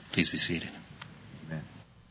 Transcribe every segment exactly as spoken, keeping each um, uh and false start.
Please be seated. Amen.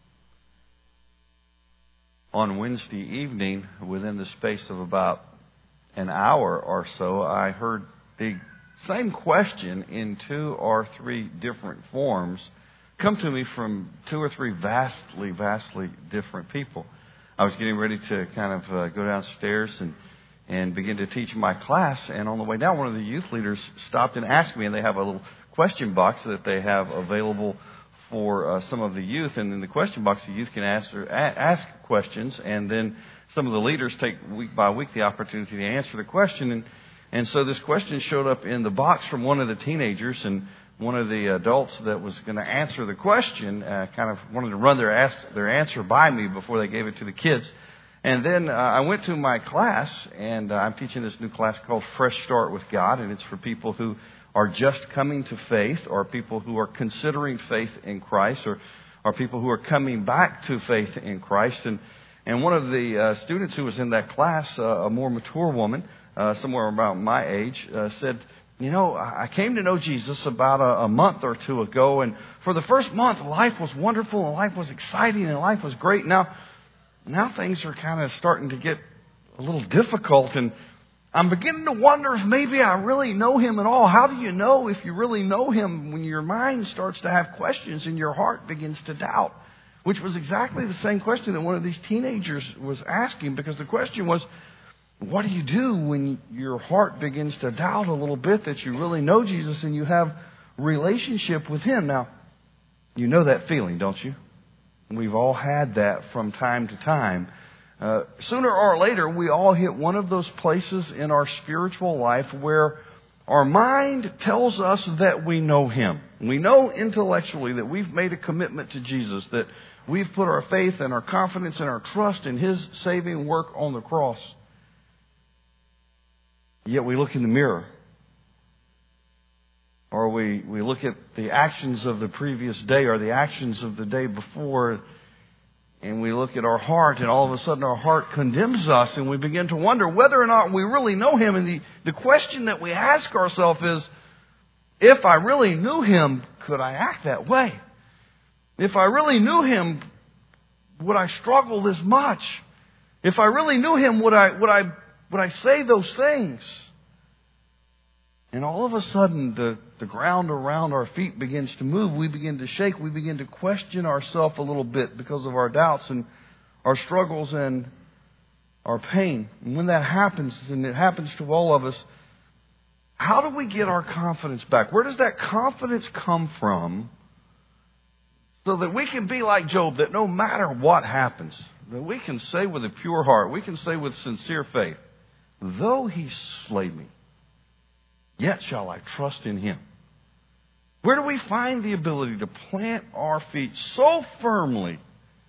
On Wednesday evening, within the space of about an hour or so, I heard the same question in two or three different forms come to me from two or three vastly, vastly different people. I was getting ready to kind of uh, go downstairs and, and begin to teach my class, and on the way down, one of the youth leaders stopped and asked me, and they have a little question box that they have available for uh, some of the youth, and in the question box, the youth can ask, a- ask questions, and then some of the leaders take week by week the opportunity to answer the question. And, and so this question showed up in the box from one of the teenagers, and one of the adults that was going to answer the question uh, kind of wanted to run their, ask, their answer by me before they gave it to the kids. And then uh, I went to my class, and uh, I'm teaching this new class called Fresh Start with God, and it's for people who are just coming to faith, or people who are considering faith in Christ, or, or people who are coming back to faith in Christ. And, and one of the uh, students who was in that class, uh, a more mature woman, uh, somewhere about my age, uh, said, you know, I came to know Jesus about a, a month or two ago, and for the first month, life was wonderful, and life was exciting, and life was great. Now, now things are kind of starting to get a little difficult, and I'm beginning to wonder if maybe I really know Him at all. How do you know if you really know Him when your mind starts to have questions and your heart begins to doubt? Which was exactly the same question that one of these teenagers was asking, because the question was, what do you do when your heart begins to doubt a little bit that you really know Jesus and you have relationship with Him? Now, you know that feeling, don't you? We've all had that from time to time. Uh, sooner or later, we all hit one of those places in our spiritual life where our mind tells us that we know Him. We know intellectually that we've made a commitment to Jesus, that we've put our faith and our confidence and our trust in His saving work on the cross. Yet we look in the mirror, or we, we look at the actions of the previous day or the actions of the day before, and we look at our heart, and all of a sudden our heart condemns us, and we begin to wonder whether or not we really know Him. And the, the question that we ask ourselves is, if I really knew Him, could I act that way? If I really knew Him, would I struggle this much? If I really knew Him, would I would I would I say those things? And all of a sudden, the, the ground around our feet begins to move. We begin to shake. We begin to question ourselves a little bit because of our doubts and our struggles and our pain. And when that happens, and it happens to all of us, how do we get our confidence back? Where does that confidence come from so that we can be like Job, that no matter what happens, that we can say with a pure heart, we can say with sincere faith, though He slay me, yet shall I trust in Him. Where do we find the ability to plant our feet so firmly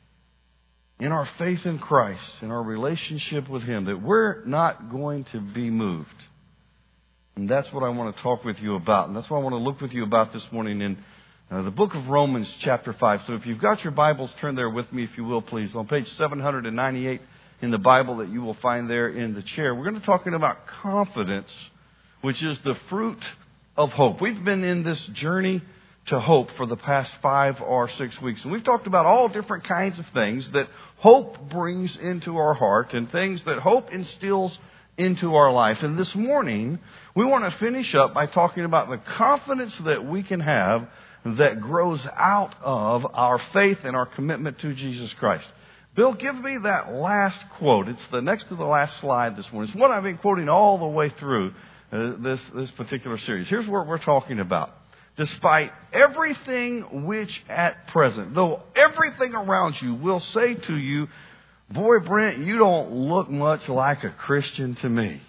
in our faith in Christ, in our relationship with Him, that we're not going to be moved? And that's what I want to talk with you about. And that's what I want to look with you about this morning in uh, the book of Romans chapter five. So if you've got your Bibles, turn there with me if you will, please. On page seven ninety-eight in the Bible that you will find there in the chair. We're going to be talking about confidence, which is the fruit of hope. We've been in this journey to hope for the past five or six weeks. And we've talked about all different kinds of things that hope brings into our heart and things that hope instills into our life. And this morning, we want to finish up by talking about the confidence that we can have that grows out of our faith and our commitment to Jesus Christ. Bill, give me that last quote. It's the next to the last slide this morning. It's what I've been quoting all the way through uh, this, this particular series. Here's what we're talking about. Despite everything which at present, though everything around you will say to you, boy, Brent, you don't look much like a Christian to me.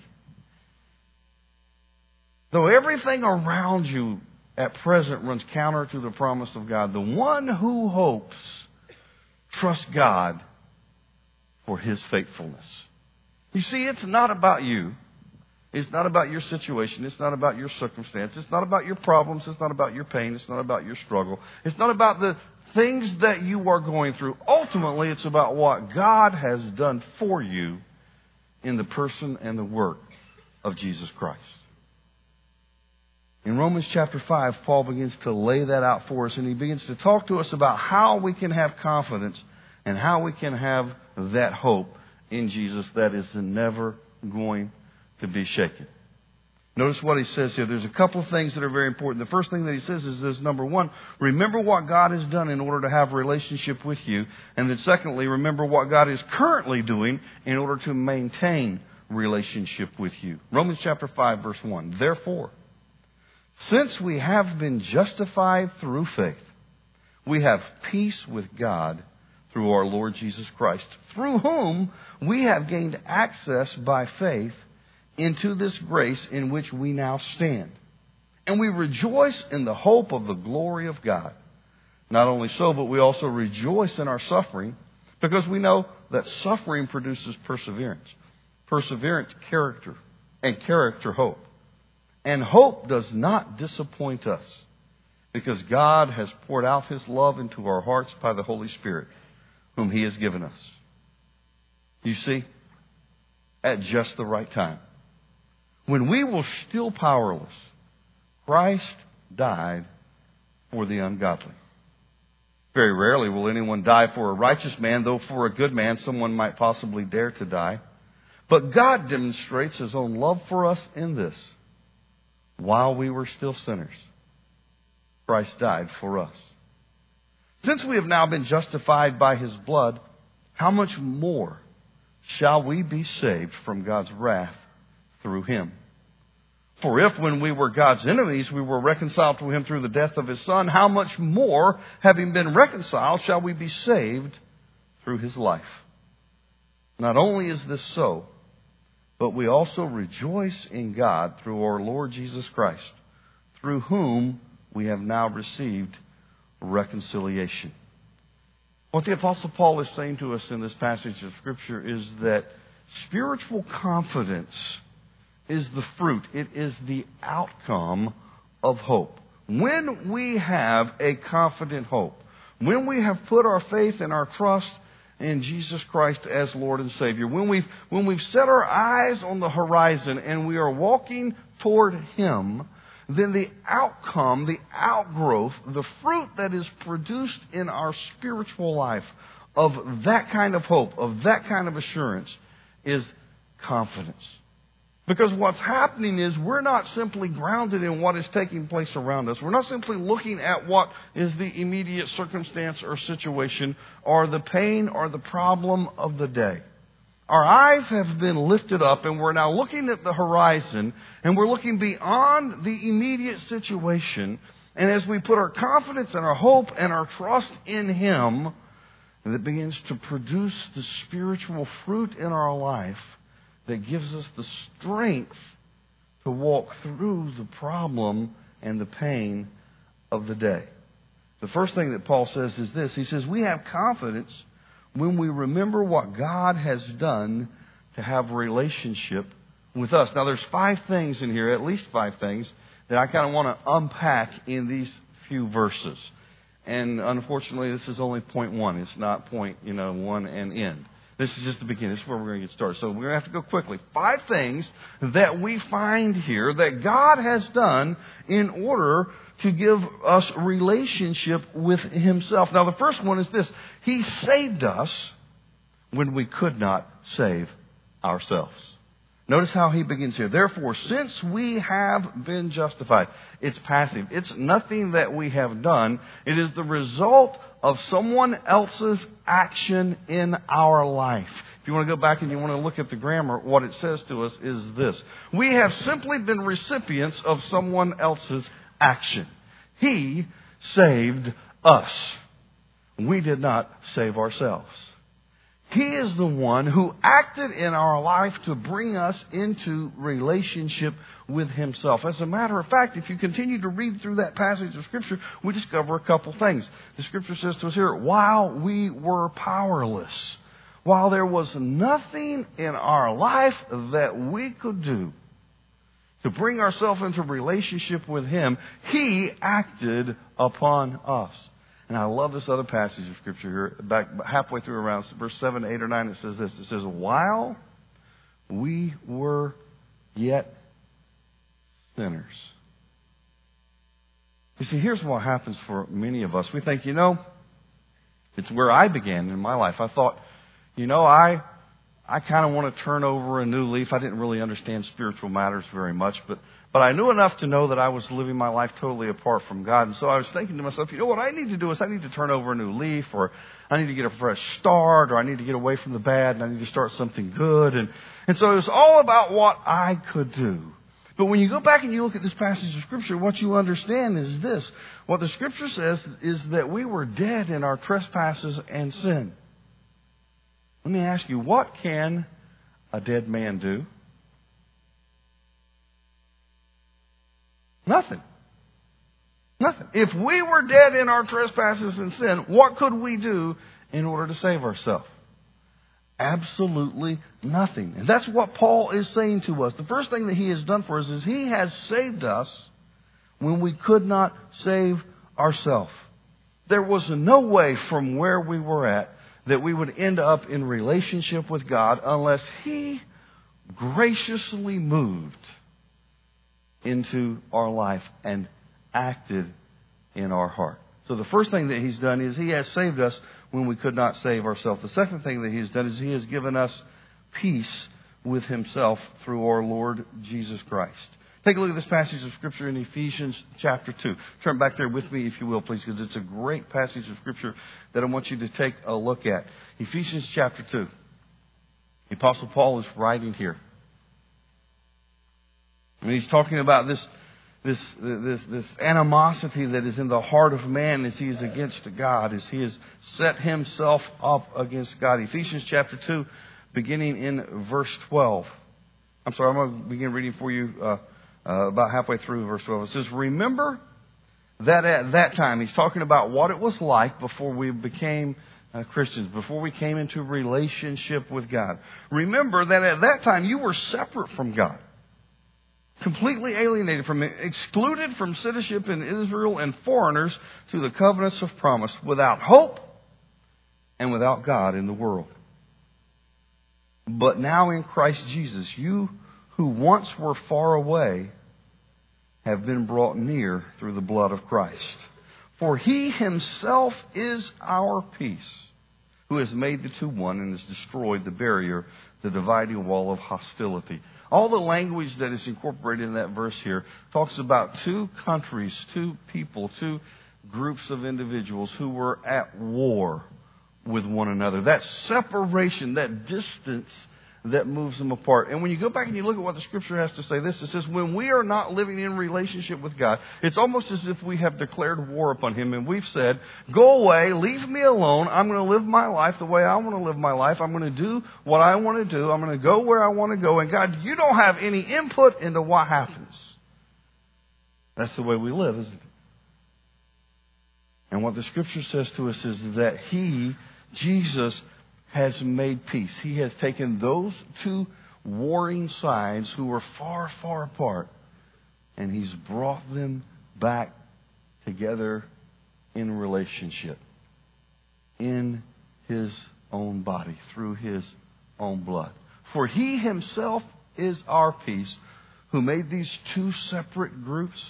Though everything around you at present runs counter to the promise of God, the one who hopes trusts God for His faithfulness. You see, it's not about you. It's not about your situation. It's not about your circumstance. It's not about your problems. It's not about your pain. It's not about your struggle. It's not about the things that you are going through. Ultimately, it's about what God has done for you in the person and the work of Jesus Christ. In Romans chapter five, Paul begins to lay that out for us, and he begins to talk to us about how we can have confidence and how we can have that hope in Jesus that is never going to be shaken. Notice what he says here. There's a couple of things that are very important. The first thing that he says is this: number one, remember what God has done in order to have a relationship with you. And then secondly, remember what God is currently doing in order to maintain relationship with you. Romans chapter five, verse one. Therefore, since we have been justified through faith, we have peace with God through our Lord Jesus Christ, through whom we have gained access by faith into this grace in which we now stand. And we rejoice in the hope of the glory of God. Not only so, but we also rejoice in our suffering, because we know that suffering produces perseverance. Perseverance, character, and character, hope. And hope does not disappoint us, because God has poured out His love into our hearts by the Holy Spirit, whom He has given us. You see, at just the right time, when we were still powerless, Christ died for the ungodly. Very rarely will anyone die for a righteous man, though for a good man someone might possibly dare to die. But God demonstrates His own love for us in this: while we were still sinners, Christ died for us. Since we have now been justified by His blood, how much more shall we be saved from God's wrath through Him? For if, when we were God's enemies, we were reconciled to Him through the death of His Son, how much more, having been reconciled, shall we be saved through His life? Not only is this so, but we also rejoice in God through our Lord Jesus Christ, through whom we have now received reconciliation. What the Apostle Paul is saying to us in this passage of Scripture is that spiritual confidence is the fruit. It is the outcome of hope. When we have a confident hope, when we have put our faith and our trust in Jesus Christ as Lord and Savior, when we've, when we've set our eyes on the horizon and we are walking toward Him, then the outcome, the outgrowth, the fruit that is produced in our spiritual life of that kind of hope, of that kind of assurance, is confidence. Because what's happening is we're not simply grounded in what is taking place around us. We're not simply looking at what is the immediate circumstance or situation or the pain or the problem of the day. Our eyes have been lifted up and we're now looking at the horizon and we're looking beyond the immediate situation. And as we put our confidence and our hope and our trust in Him, it begins to produce the spiritual fruit in our life that gives us the strength to walk through the problem and the pain of the day. The first thing that Paul says is this. He says, we have confidence when we remember what God has done to have a relationship with us. Now, there's five things in here, at least five things, that I kind of want to unpack in these few verses. And unfortunately, this is only point one. It's not point, you know, one and end. This is just the beginning. This is where we're going to get started. So we're going to have to go quickly. Five things that we find here that God has done in order to give us relationship with Himself. Now, the first one is this. He saved us when we could not save ourselves. Notice how he begins here. Therefore, since we have been justified, it's passive. It's nothing that we have done. It is the result of someone else's action in our life. If you want to go back and you want to look at the grammar, what it says to us is this. We have simply been recipients of someone else's action. He saved us. We did not save ourselves. He is the one who acted in our life to bring us into relationship with Himself. As a matter of fact, if you continue to read through that passage of Scripture, we discover a couple things. The Scripture says to us here, while we were powerless, while there was nothing in our life that we could do to bring ourselves into relationship with Him, He acted upon us. And I love this other passage of Scripture here, back halfway through around verse seven, eight, or nine, it says this. It says, while we were yet sinners, You see, here's what happens for many of us. We think, you know, it's where I began in my life. I thought, you know, I I kind of want to turn over a new leaf. I didn't really understand spiritual matters very much, but but I knew enough to know that I was living my life totally apart from God. And so I was thinking to myself, you know, what I need to do is I need to turn over a new leaf, or I need to get a fresh start, or I need to get away from the bad, and I need to start something good. And, and so it was all about what I could do. But when you go back and you look at this passage of Scripture, what you understand is this. What the Scripture says is that we were dead in our trespasses and sin. Let me ask you, what can a dead man do? Nothing. Nothing. If we were dead in our trespasses and sin, what could we do in order to save ourselves? Absolutely nothing. And that's what Paul is saying to us. The first thing that he has done for us is he has saved us when we could not save ourselves. There was no way from where we were at that we would end up in relationship with God unless he graciously moved into our life and acted in our heart. So the first thing that he's done is he has saved us when we could not save ourselves. The second thing that he's done is he has given us peace with himself through our Lord Jesus Christ. Take a look at this passage of Scripture in Ephesians chapter two. Turn back there with me, if you will, please, because it's a great passage of Scripture that I want you to take a look at. Ephesians chapter two. The Apostle Paul is writing here. And he's talking about this, this, this, this animosity that is in the heart of man as he is against God, as he has set himself up against God. Ephesians chapter two, beginning in verse twelve. I'm sorry, I'm going to begin reading for you uh, uh, about halfway through verse twelve. It says, remember that at that time, he's talking about what it was like before we became uh, Christians, before we came into relationship with God. Remember that at that time you were separate from God, completely alienated from Him, excluded from citizenship in Israel, and foreigners to the covenants of promise, without hope and without God in the world. But now in Christ Jesus, you who once were far away have been brought near through the blood of Christ. For He Himself is our peace, who has made the two one and has destroyed the barrier, the dividing wall of hostility. All the language that is incorporated in that verse here talks about two countries, two people, two groups of individuals who were at war with one another. That separation, that distance that moves them apart. And when you go back and you look at what the Scripture has to say, this, it says, when we are not living in relationship with God, it's almost as if we have declared war upon Him and we've said, go away, leave me alone, I'm going to live my life the way I want to live my life, I'm going to do what I want to do, I'm going to go where I want to go, and God, you don't have any input into what happens. That's the way we live, isn't it? And what the Scripture says to us is that He, Jesus, has made peace. He has taken those two warring sides who were far, far apart, and He's brought them back together in relationship in His own body, through His own blood. For He Himself is our peace, who made these two separate groups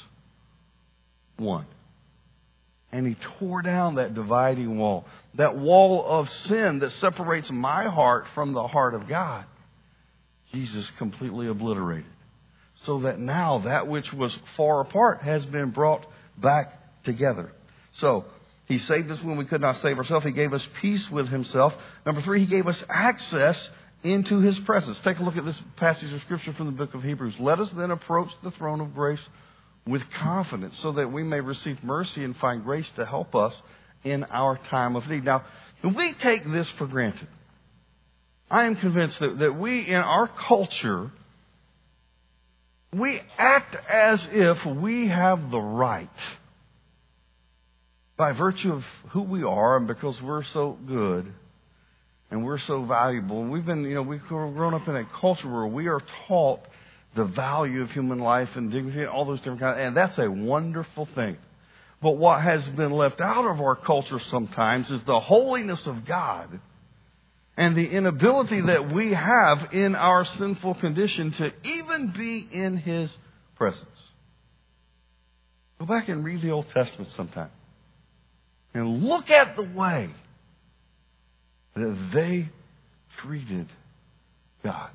one. And He tore down that dividing wall, that wall of sin that separates my heart from the heart of God. Jesus completely obliterated. So that now that which was far apart has been brought back together. So He saved us when we could not save ourselves. He gave us peace with Himself. Number three, He gave us access into His presence. Take a look at this passage of Scripture from the book of Hebrews. Let us then approach the throne of grace with confidence, so that we may receive mercy and find grace to help us in our time of need. Now, we take this for granted. I am convinced that, that we, in our culture, we act as if we have the right, by virtue of who we are and because we're so good and we're so valuable. And we've been, you know, we've grown up in a culture where we are taught the value of human life and dignity and all those different kinds. And that's a wonderful thing. But what has been left out of our culture sometimes is the holiness of God and the inability that we have in our sinful condition to even be in His presence. Go back and read the Old Testament sometime. And look at the way that they treated God.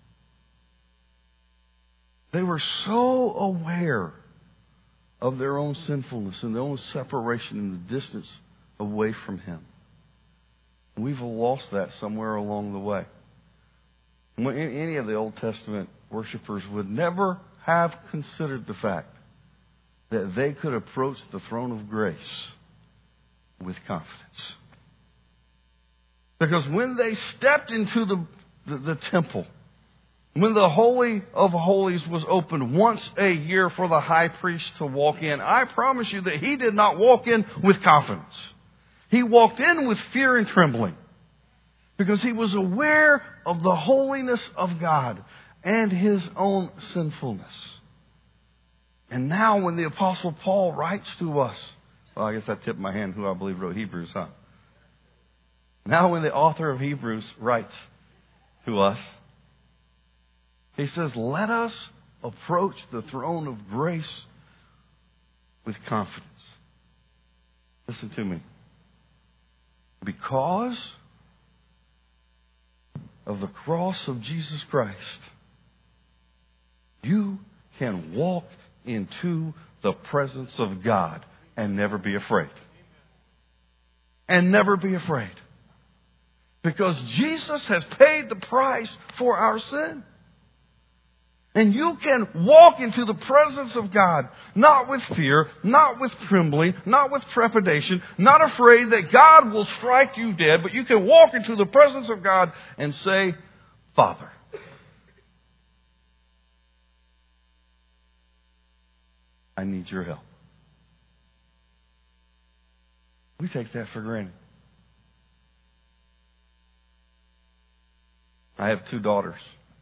They were so aware of their own sinfulness and their own separation and the distance away from Him. We've lost that somewhere along the way. Any of the Old Testament worshipers would never have considered the fact that they could approach the throne of grace with confidence. Because when they stepped into the, the, the temple, when the Holy of Holies was opened once a year for the high priest to walk in, I promise you that he did not walk in with confidence. He walked in with fear and trembling. Because he was aware of the holiness of God and his own sinfulness. And now when the Apostle Paul writes to us, well, I guess I tipped my hand who I believe wrote Hebrews, huh? Now when the author of Hebrews writes to us, he says, let us approach the throne of grace with confidence. Listen to me. Because of the cross of Jesus Christ, you can walk into the presence of God and never be afraid. And never be afraid. Because Jesus has paid the price for our sin. And you can walk into the presence of God, not with fear, not with trembling, not with trepidation, not afraid that God will strike you dead, but you can walk into the presence of God and say, Father, I need your help. We take that for granted. I have two daughters.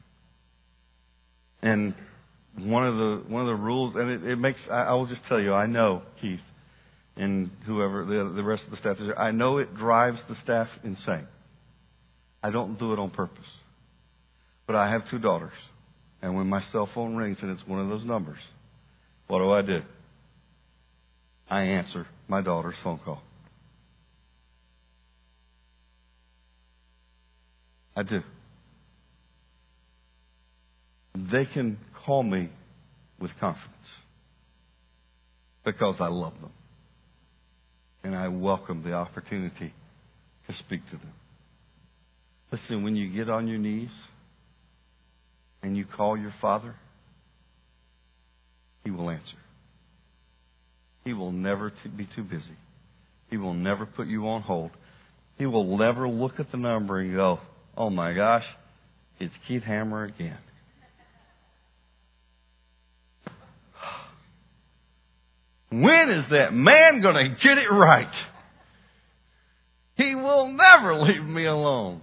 And one of the one of the rules, and it, it makes, I, I will just tell you, I know, Keith, and whoever, the, the rest of the staff is there, I know it drives the staff insane. I don't do it on purpose. But I have two daughters. And when my cell phone rings and it's one of those numbers, what do I do? I answer my daughter's phone call. I do. They can call me with confidence because I love them. And I welcome the opportunity to speak to them. Listen, when you get on your knees and you call your Father, He will answer. He will never be too busy. He will never put you on hold. He will never look at the number and go, oh my gosh, it's Keith Hammer again. When is that man going to get it right? He will never leave me alone.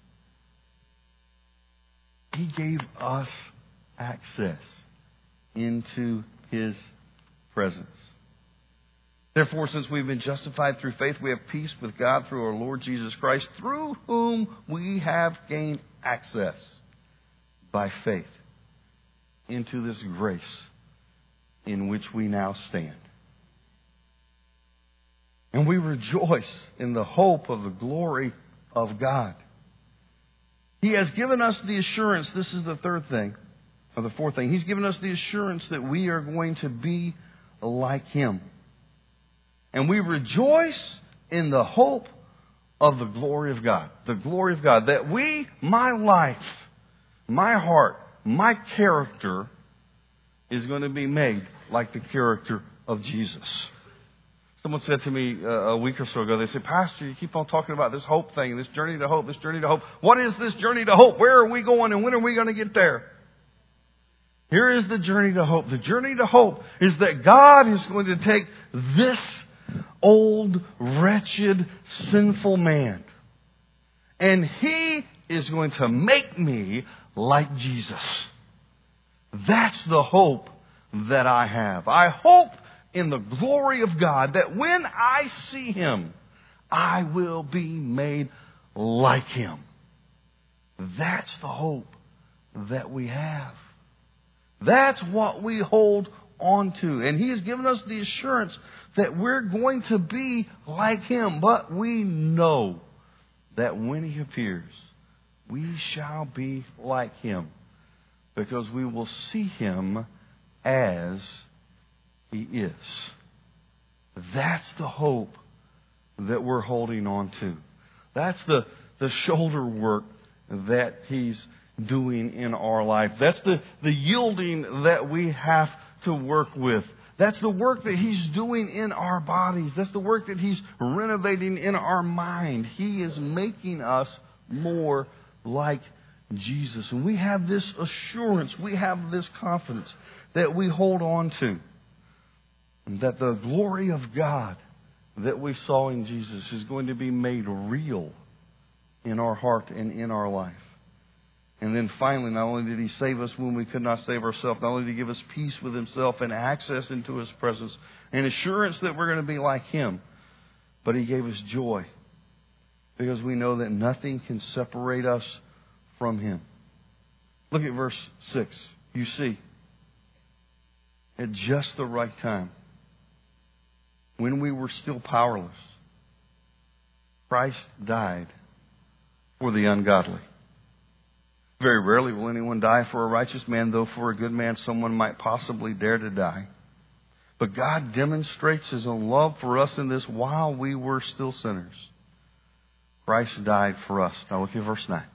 He gave us access into His presence. Therefore, since we've been justified through faith, we have peace with God through our Lord Jesus Christ, through whom we have gained access by faith into this grace in which we now stand. And we rejoice in the hope of the glory of God. He has given us the assurance, this is the third thing, or the fourth thing. He's given us the assurance that we are going to be like Him. And we rejoice in the hope of the glory of God. The glory of God. That we, my life, my heart, my character is going to be made like the character of Jesus. Someone said to me uh, a week or so ago, they said, Pastor, you keep on talking about this hope thing, this journey to hope, this journey to hope. What is this journey to hope? Where are we going and when are we going to get there? Here is the journey to hope. The journey to hope is that God is going to take this old, wretched, sinful man, and He is going to make me like Jesus. That's the hope that I have. I hope in the glory of God that when I see Him, I will be made like Him. That's the hope that we have. That's what we hold on to. And He has given us the assurance that we're going to be like Him. But we know that when He appears, we shall be like Him, because we will see Him as He is. That's the hope that we're holding on to. That's the, the shoulder work that He's doing in our life. That's the, the yielding that we have to work with. That's the work that He's doing in our bodies. That's the work that He's renovating in our mind. He is making us more like Jesus. And we have this assurance, we have this confidence that we hold on to. And that the glory of God that we saw in Jesus is going to be made real in our heart and in our life. And then finally, not only did He save us when we could not save ourselves, not only did He give us peace with Himself and access into His presence and assurance that we're going to be like Him, but He gave us joy, because we know that nothing can separate us from Him. Look at verse six. You see, at just the right time, when we were still powerless, Christ died for the ungodly. Very rarely will anyone die for a righteous man, though for a good man someone might possibly dare to die. But God demonstrates His own love for us in this: while we were still sinners, Christ died for us. Now look at verse nine.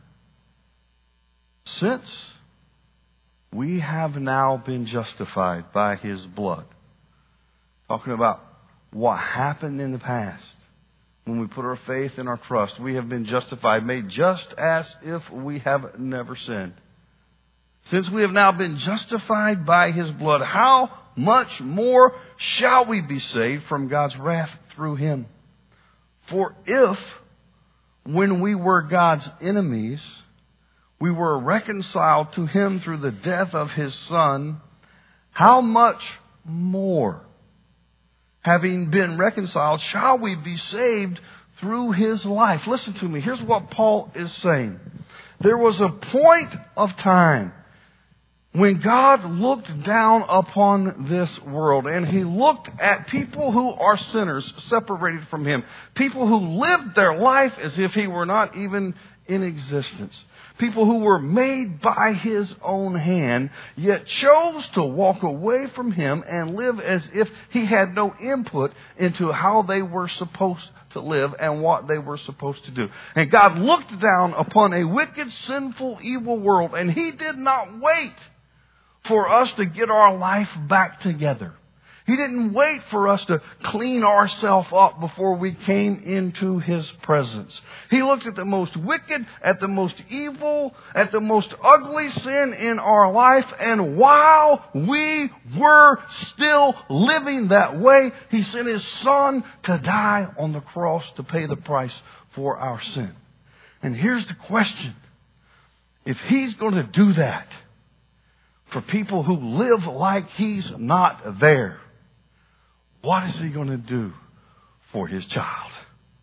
Since we have now been justified by His blood. Talking about what happened in the past. When we put our faith and our trust, we have been justified, made just as if we have never sinned. Since we have now been justified by His blood, how much more shall we be saved from God's wrath through Him? For if, when we were God's enemies, we were reconciled to Him through the death of His Son, how much more, having been reconciled, shall we be saved through His life? Listen to me. Here's what Paul is saying. There was a point of time when God looked down upon this world, and He looked at people who are sinners, separated from Him. People who lived their life as if He were not even in existence. People who were made by His own hand, yet chose to walk away from Him and live as if He had no input into how they were supposed to live and what they were supposed to do. And God looked down upon a wicked, sinful, evil world, and He did not wait for us to get our life back together. He didn't wait for us to clean ourselves up before we came into His presence. He looked at the most wicked, at the most evil, at the most ugly sin in our life, and while we were still living that way, He sent His Son to die on the cross to pay the price for our sin. And here's the question. If He's going to do that for people who live like He's not there, what is He going to do for His child?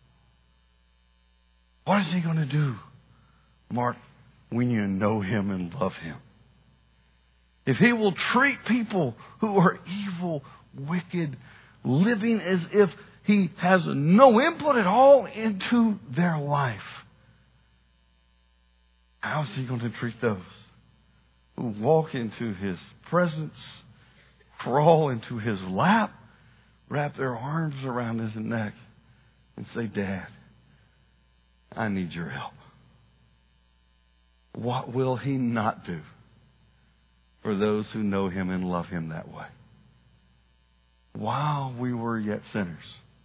What is He going to do, Mark, when you know Him and love Him? If He will treat people who are evil, wicked, living as if He has no input at all into their life, how is He going to treat those who walk into His presence, crawl into His lap, wrap their arms around His neck and say, Dad, I need your help? What will He not do for those who know Him and love Him that way? While we were yet sinners,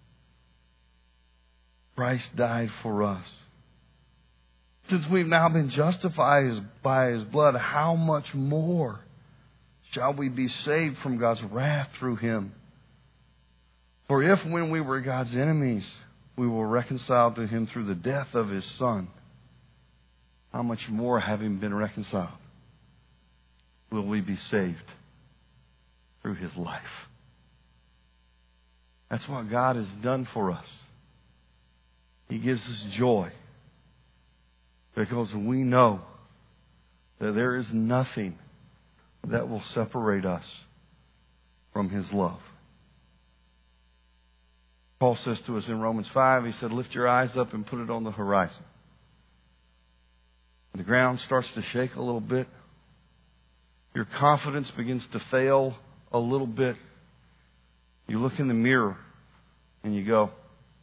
Christ died for us. Since we've now been justified by His blood, how much more shall we be saved from God's wrath through Him? For if, when we were God's enemies, we were reconciled to Him through the death of His Son, how much more, having been reconciled, will we be saved through His life? That's what God has done for us. He gives us joy because we know that there is nothing that will separate us from His love. Paul says to us in Romans five, he said, lift your eyes up and put it on the horizon. The ground starts to shake a little bit. Your confidence begins to fail a little bit. You look in the mirror and you go,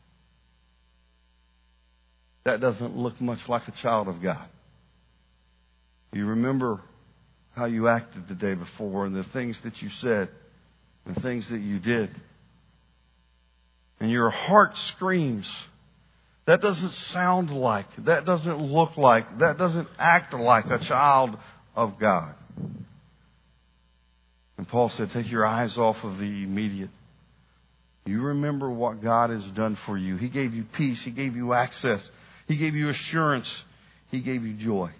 that doesn't look much like a child of God. You remember how you acted the day before and the things that you said and the things that you did. And your heart screams, that doesn't sound like, that doesn't look like, that doesn't act like a child of God. And Paul said, take your eyes off of the immediate. You remember what God has done for you. He gave you peace. He gave you access. He gave you assurance. He gave you joy.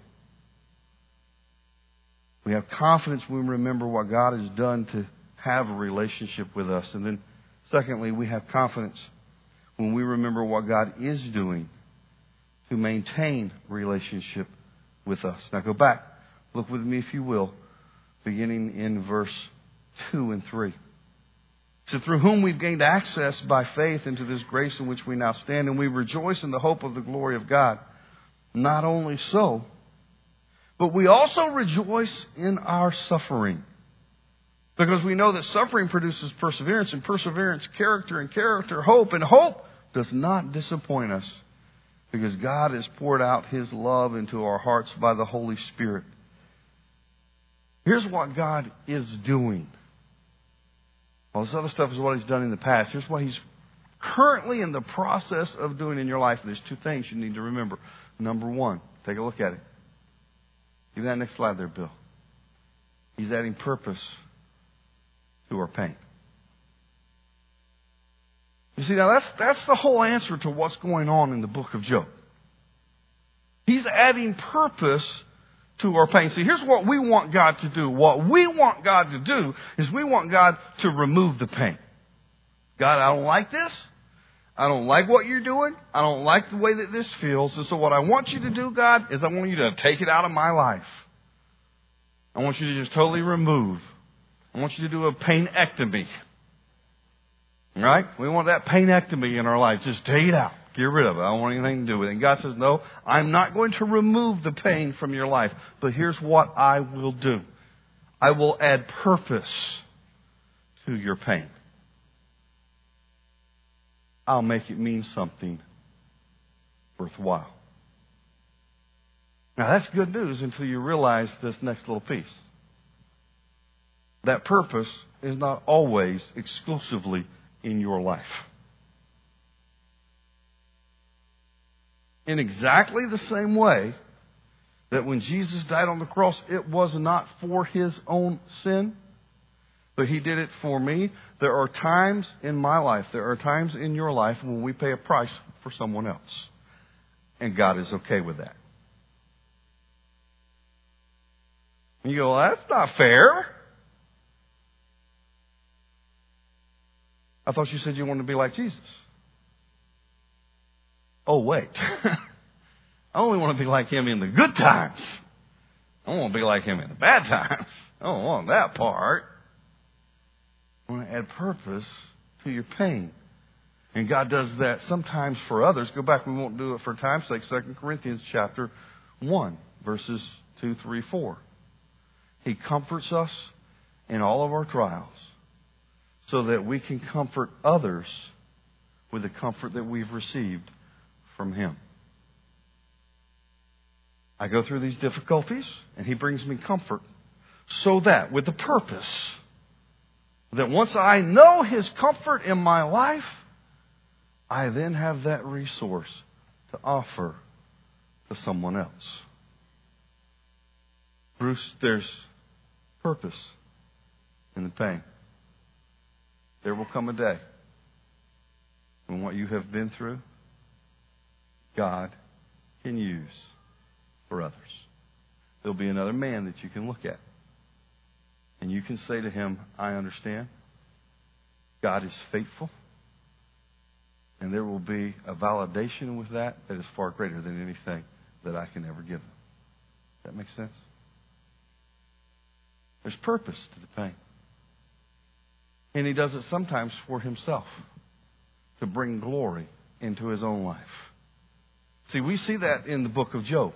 We have confidence when we remember what God has done to have a relationship with us. And then secondly, we have confidence when we remember what God is doing to maintain relationship with us. Now go back. Look with me if you will, beginning in verse two and three. So through whom we've gained access by faith into this grace in which we now stand, and we rejoice in the hope of the glory of God. Not only so, but we also rejoice in our suffering. Because we know that suffering produces perseverance, and perseverance, character, and character, hope. And hope does not disappoint us, because God has poured out His love into our hearts by the Holy Spirit. Here's what God is doing. All this other stuff is what He's done in the past. Here's what He's currently in the process of doing in your life. There's two things you need to remember. Number one, take a look at it. Give me that next slide there, Bill. He's adding purpose to our pain. You see, now that's, that's the whole answer to what's going on in the book of Job. He's adding purpose to our pain. See, here's what we want God to do. What we want God to do is we want God to remove the pain. God, I don't like this. I don't like what you're doing. I don't like the way that this feels. And so what I want you to do, God, is I want you to take it out of my life. I want you to just totally remove. I want you to do a painectomy. Right? We want that painectomy in our life. Just take it out. Get rid of it. I don't want anything to do with it. And God says, no, I'm not going to remove the pain from your life. But here's what I will do. I will add purpose to your pain. I'll make it mean something worthwhile. Now that's good news until you realize this next little piece. That purpose is not always exclusively in your life. In exactly the same way that when Jesus died on the cross, it was not for His own sin, but He did it for me. There are times in my life, there are times in your life when we pay a price for someone else. And God is okay with that. And you go, well, that's not fair. I thought you said you wanted to be like Jesus. Oh, wait. I only want to be like Him in the good times. I don't want to be like Him in the bad times. I don't want that part. I want to add purpose to your pain. And God does that sometimes for others. Go back, we won't do it for time's sake. Second Corinthians chapter one, verses two, three, four. He comforts us in all of our trials so that we can comfort others with the comfort that we've received from Him. I go through these difficulties and He brings me comfort so that, with the purpose that once I know His comfort in my life, I then have that resource to offer to someone else. Bruce, there's purpose in the pain. There will come a day when what you have been through, God can use for others. There'll be another man that you can look at. And you can say to him, I understand. God is faithful. And there will be a validation with that that is far greater than anything that I can ever give them. That makes sense? There's purpose to the pain. And He does it sometimes for Himself, to bring glory into His own life. See, we see that in the book of Job.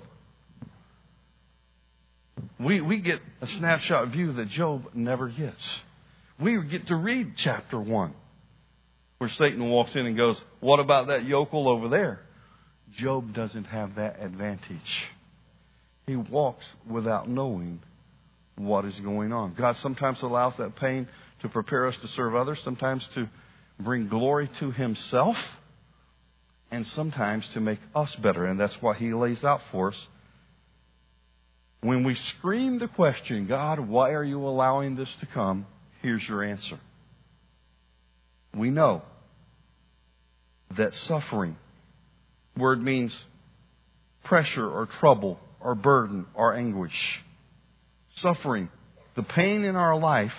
We, we get a snapshot view that Job never gets. We get to read chapter one, where Satan walks in and goes, what about that yokel over there? Job doesn't have that advantage. He walks without knowing what is going on. God sometimes allows that pain to prepare us to serve others, sometimes to bring glory to Himself, and sometimes to make us better. And that's what He lays out for us. When we scream the question, God, why are you allowing this to come? Here's your answer. We know that suffering, word means pressure or trouble or burden or anguish. Suffering, the pain in our life,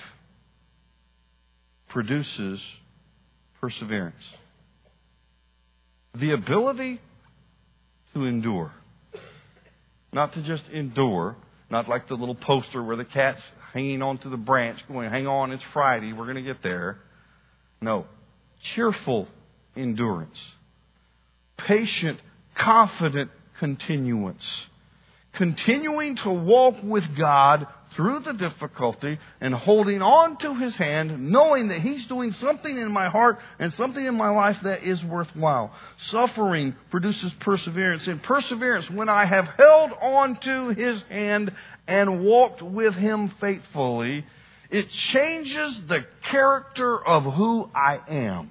produces perseverance. The ability to endure. Not to just endure, not like the little poster where the cat's hanging onto the branch going, hang on, it's Friday, we're going to get there. No. Cheerful endurance. Patient, confident continuance. Continuing to walk with God through the difficulty and holding on to His hand, knowing that He's doing something in my heart and something in my life that is worthwhile. Suffering produces perseverance. And perseverance, when I have held on to His hand and walked with Him faithfully, it changes the character of who I am.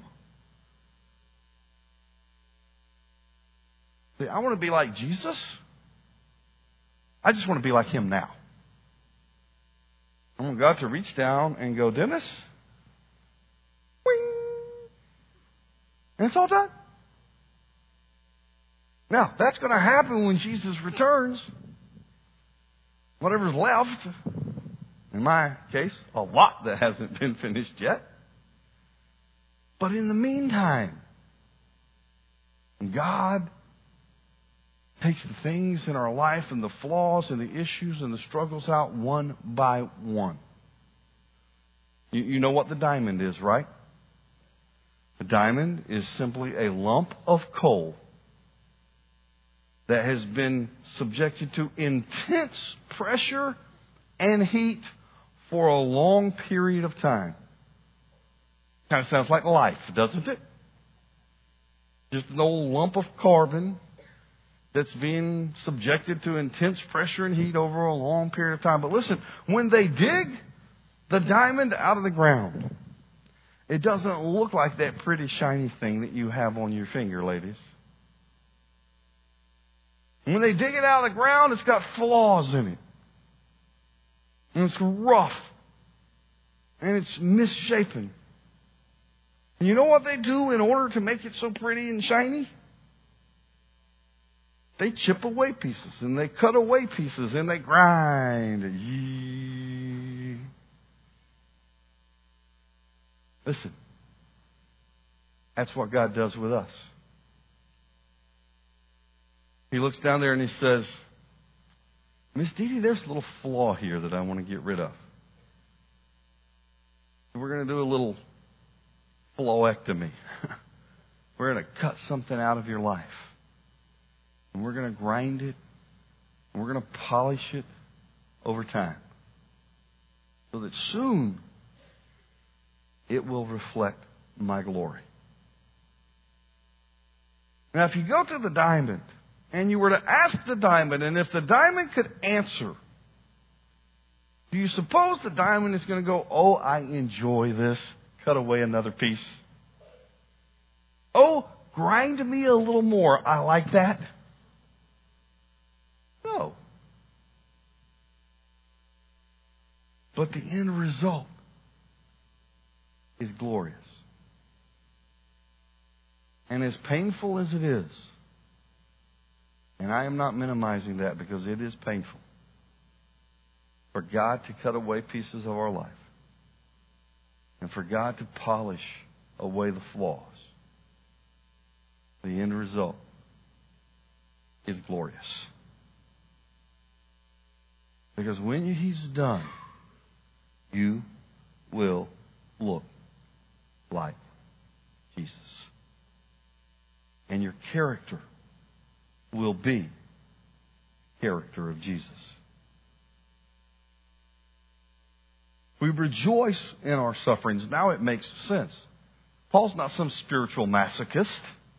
See, I want to be like Jesus. I just want to be like Him now. I want God to reach down and go, Dennis, wing, and it's all done. Now, that's going to happen when Jesus returns. Whatever's left, in my case, a lot that hasn't been finished yet. But in the meantime, God takes the things in our life and the flaws and the issues and the struggles out one by one. You, you know what the diamond is, right? The diamond is simply a lump of coal that has been subjected to intense pressure and heat for a long period of time. Kind of sounds like life, doesn't it? Just an old lump of carbon that's being subjected to intense pressure and heat over a long period of time. But listen, when they dig the diamond out of the ground, it doesn't look like that pretty shiny thing that you have on your finger, ladies. When they dig it out of the ground, it's got flaws in it. And it's rough. And it's misshapen. And you know what they do in order to make it so pretty and shiny? They chip away pieces, and they cut away pieces, and they grind. Listen, that's what God does with us. He looks down there and He says, Miss Dee Dee, there's a little flaw here that I want to get rid of. We're going to do a little flawectomy. We're going to cut something out of your life. And we're going to grind it. And we're going to polish it over time. So that soon it will reflect my glory. Now, if you go to the diamond and you were to ask the diamond, and if the diamond could answer, do you suppose the diamond is going to go, oh, I enjoy this, cut away another piece? Oh, grind me a little more, I like that. No. But the end result is glorious. And as painful as it is, and I am not minimizing that because it is painful, for God to cut away pieces of our life and for God to polish away the flaws, the end result is glorious. Because when He's done, you will look like Jesus. And your character will be the character of Jesus. We rejoice in our sufferings. Now it makes sense. Paul's not some spiritual masochist.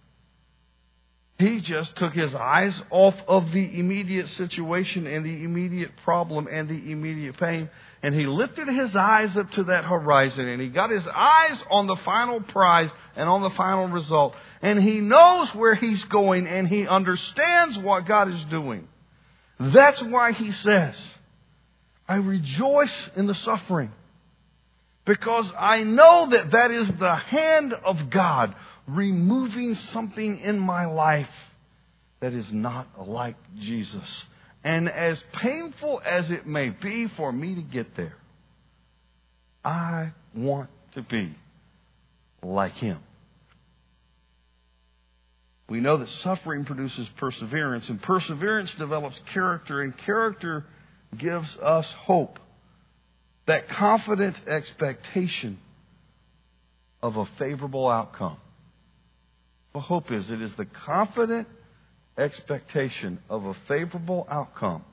He just took his eyes off of the immediate situation and the immediate problem and the immediate pain, and he lifted his eyes up to that horizon, and he got his eyes on the final prize and on the final result. And he knows where he's going, and he understands what God is doing. That's why he says, I rejoice in the suffering, because I know that that is the hand of God removing something in my life that is not like Jesus. And as painful as it may be for me to get there, I want to be like Him. We know that suffering produces perseverance, and perseverance develops character, and character gives us hope. That confident expectation of a favorable outcome. What hope is? It is the confident expectation of a favorable outcome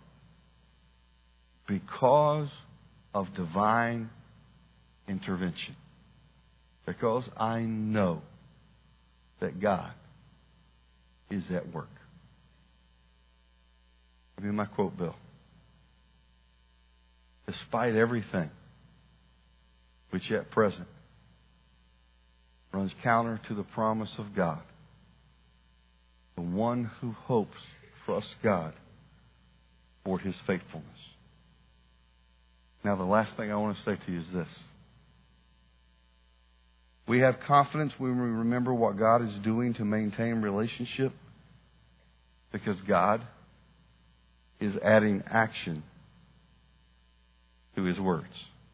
because of divine intervention. Because I know that God is at work. Give me my quote, Bill. Despite everything which yet present runs counter to the promise of God, the one who hopes trusts God for His faithfulness. Now, the last thing I want to say to you is this. We have confidence when we remember what God is doing to maintain relationship, because God is adding action to His words.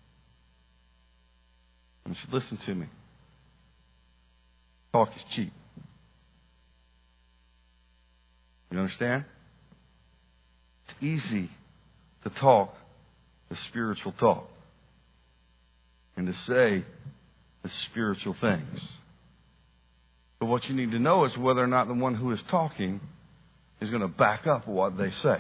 And listen to me. Talk is cheap. You understand? It's easy to talk the spiritual talk and to say the spiritual things. But what you need to know is whether or not the one who is talking is going to back up what they say.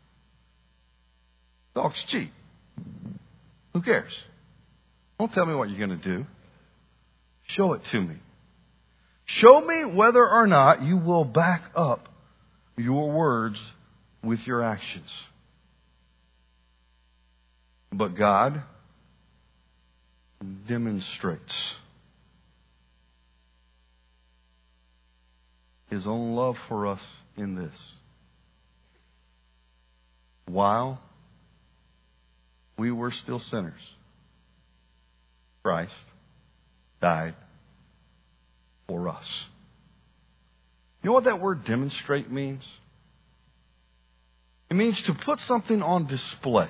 Talk's cheap. Who cares? Don't tell me what you're going to do. Show it to me. Show me whether or not you will back up your words with your actions. But God demonstrates His own love for us in this. While we were still sinners, Christ died for us. You know what that word demonstrate means? It means to put something on display.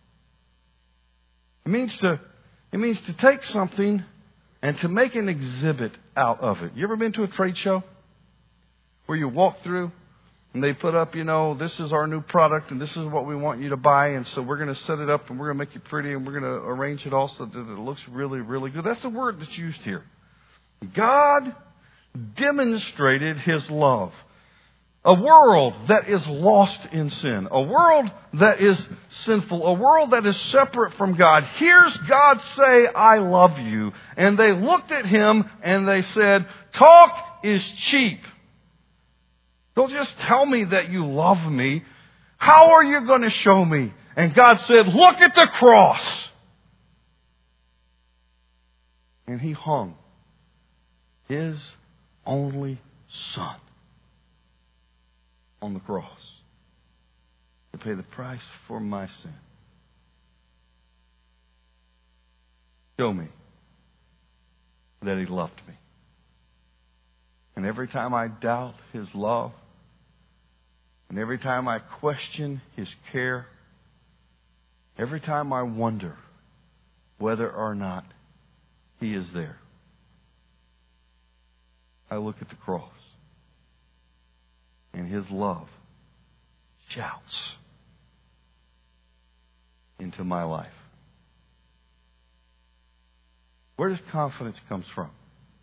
It means to, it means to take something and to make an exhibit out of it. You ever been to a trade show where you walk through and they put up, you know, this is our new product and this is what we want you to buy, and so we're going to set it up and we're going to make it pretty and we're going to arrange it all so that it looks really, really good. That's the word that's used here. God demonstrated His love. A world that is lost in sin. A world that is sinful. A world that is separate from God. Hears God say, I love you. And they looked at Him and they said, talk is cheap. Don't just tell me that you love me. How are you going to show me? And God said, look at the cross. And He hung His only Son on the cross to pay the price for my sin. Show me that He loved me. And every time I doubt His love, and every time I question His care, every time I wonder whether or not He is there, I look at the cross. And His love shouts into my life. Where does confidence come from?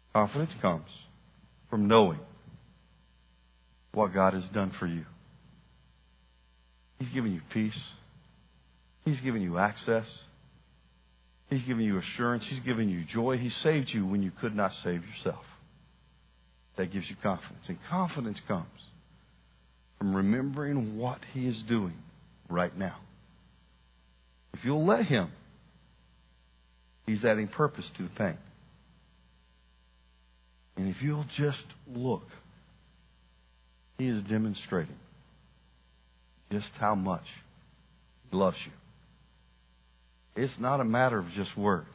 Confidence comes from knowing what God has done for you. He's given you peace. He's given you access. He's given you assurance. He's given you joy. He saved you when you could not save yourself. That gives you confidence. And confidence comes from remembering what He is doing right now. If you'll let Him, He's adding purpose to the pain. And if you'll just look, He is demonstrating just how much He loves you. It's not a matter of just words.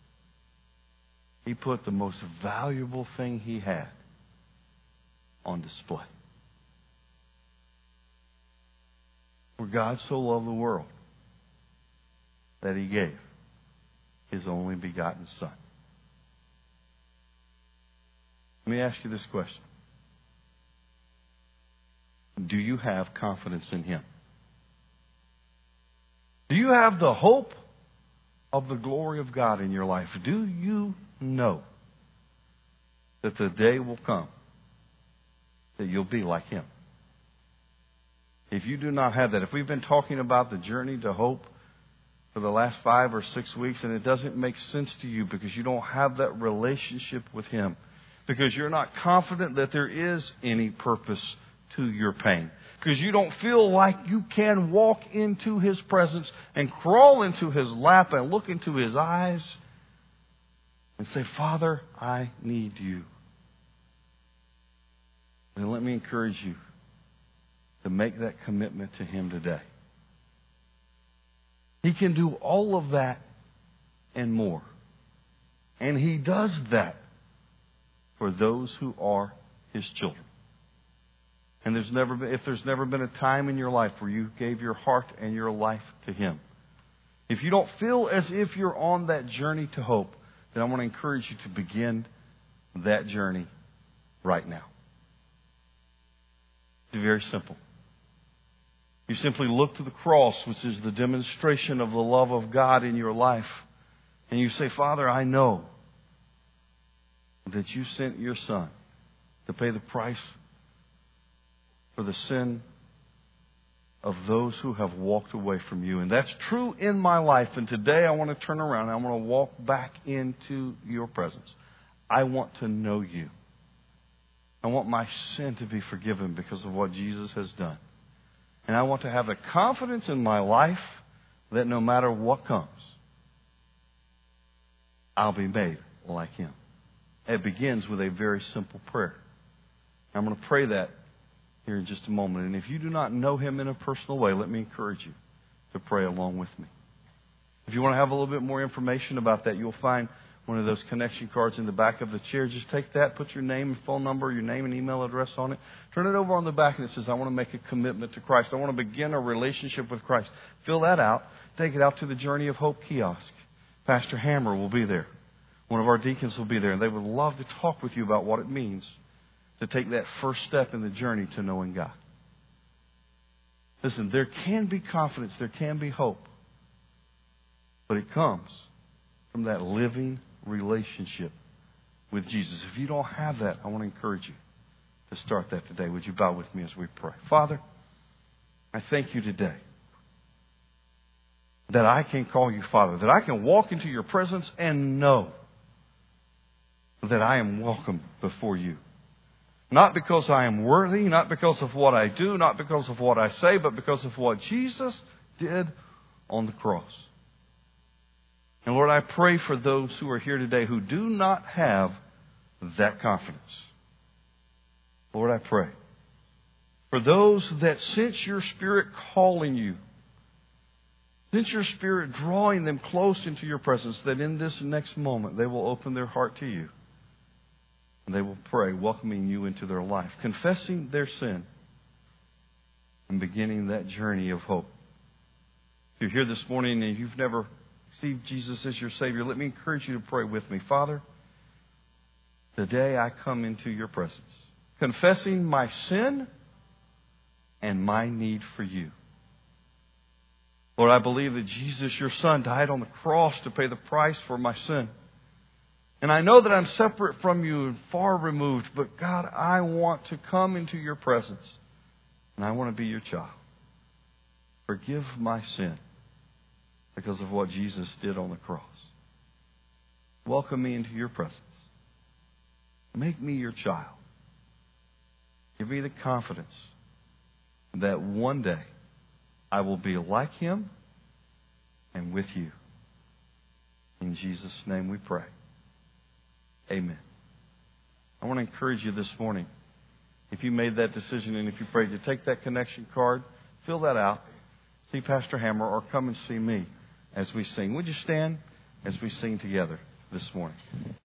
He put the most valuable thing He had on display. For God so loved the world that He gave His only begotten Son. Let me ask you this question. Do you have confidence in Him? Do you have the hope of the glory of God in your life? Do you know that the day will come that you'll be like Him? If you do not have that, if we've been talking about the journey to hope for the last five or six weeks and it doesn't make sense to you because you don't have that relationship with Him, because you're not confident that there is any purpose to your pain, because you don't feel like you can walk into His presence and crawl into His lap and look into His eyes and say, Father, I need you. Then let me encourage you to make that commitment to Him today. He can do all of that and more. And He does that for those who are His children. And there's never been, if there's never been a time in your life where you gave your heart and your life to Him, if you don't feel as if you're on that journey to hope, then I want to encourage you to begin that journey right now. It's very simple. You simply look to the cross, which is the demonstration of the love of God in your life, and you say, Father, I know that you sent your Son to pay the price for the sin of those who have walked away from you. And that's true in my life. And today I want to turn around and I want to walk back into your presence. I want to know you. I want my sin to be forgiven because of what Jesus has done. And I want to have a confidence in my life that no matter what comes, I'll be made like Him. It begins with a very simple prayer. I'm going to pray that here in just a moment. And if you do not know Him in a personal way, let me encourage you to pray along with me. If you want to have a little bit more information about that, you'll find one of those connection cards in the back of the chair. Just take that, put your name and phone number, your name and email address on it. Turn it over on the back and it says, I want to make a commitment to Christ. I want to begin a relationship with Christ. Fill that out. Take it out to the Journey of Hope kiosk. Pastor Hammer will be there. One of our deacons will be there. And they would love to talk with you about what it means to take that first step in the journey to knowing God. Listen, there can be confidence. There can be hope. But it comes from that living relationship with Jesus. If you don't have that, I want to encourage you to start that today. Would you bow with me as we pray? Father, I thank you today that I can call you Father, that I can walk into your presence and know that I am welcome before you. Not because I am worthy, not because of what I do, not because of what I say, but because of what Jesus did on the cross. And Lord, I pray for those who are here today who do not have that confidence. Lord, I pray for those that sense your Spirit calling you, sense your Spirit drawing them close into your presence, that in this next moment they will open their heart to you. And they will pray, welcoming you into their life, confessing their sin, and beginning that journey of hope. If you're here this morning and you've never received Jesus as your Savior, let me encourage you to pray with me. Father, today I come into your presence, confessing my sin and my need for you. Lord, I believe that Jesus, your Son, died on the cross to pay the price for my sin. And I know that I'm separate from you and far removed, but God, I want to come into your presence. And I want to be your child. Forgive my sin because of what Jesus did on the cross. Welcome me into your presence. Make me your child. Give me the confidence that one day I will be like him and with you. In Jesus' name we pray. Amen. I want to encourage you this morning, if you made that decision and if you prayed, to take that connection card, fill that out, see Pastor Hammer, or come and see me as we sing. Would you stand as we sing together this morning?